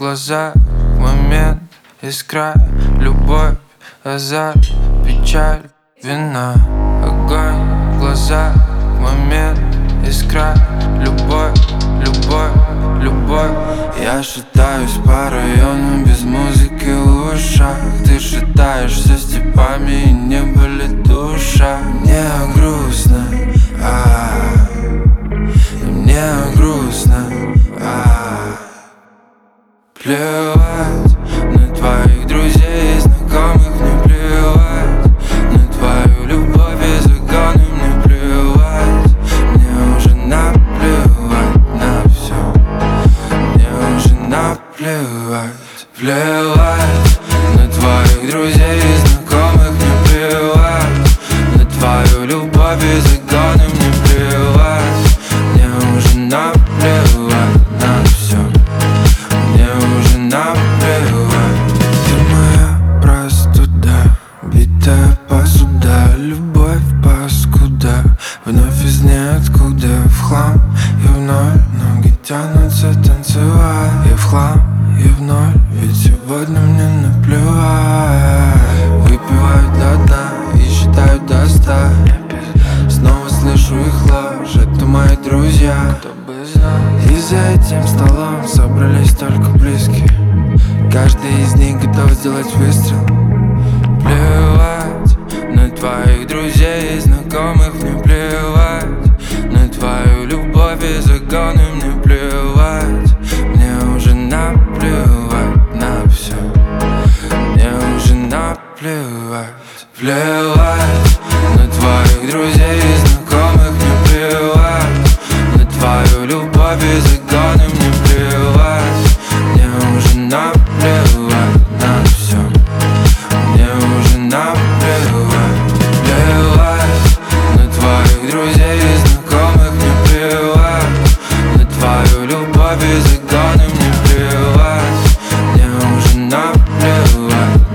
глазах момент, искра, любовь, азарт, печаль, вина. Огонь в глазах момент, искра, любовь, любовь, любовь. Я шатаюсь по району без музыки в ушах. Ты шатаешься степами и не болит душа. Мне грустно, мне грустно, плевать на твоих друзей и знакомых, не плевать на твою любовь и законы, мне плевать. Мне уже наплевать на все, мне уже наплевать. Плевать на твоих друзей и знакомых, не плевать на твою любовь и законы, мне плевать. Мне уже наплевать на все, мне уже наплевать. Ты моя простуда, битая посуда, любовь паскуда, вновь из ниоткуда, в хлам и в ноль. Ноги тянутся танцевать, я в хлам и в ноль, ведь сегодня мне наплевать. Выпиваю до дна и считаю до 100. Снова слышу их ложь, это мои друзья. Кто бы знал. И за этим столом собрались только близкие. Каждый из них готов сделать выстрел. Плевать на твоих друзей и знакомых, мне плевать на твою любовь и законы, мне плевать. Мне уже наплевать на все, мне уже наплевать. Плевать на твоих друзей и знакомых, мне плевать на твою любовь и законы, мне плевать. Мне уже наплевать на все, мне уже наплевать. Плевать на твоих друзей и знакомых, мне плевать на твою любовь и законы, мне плевать. Мне уже наплевать.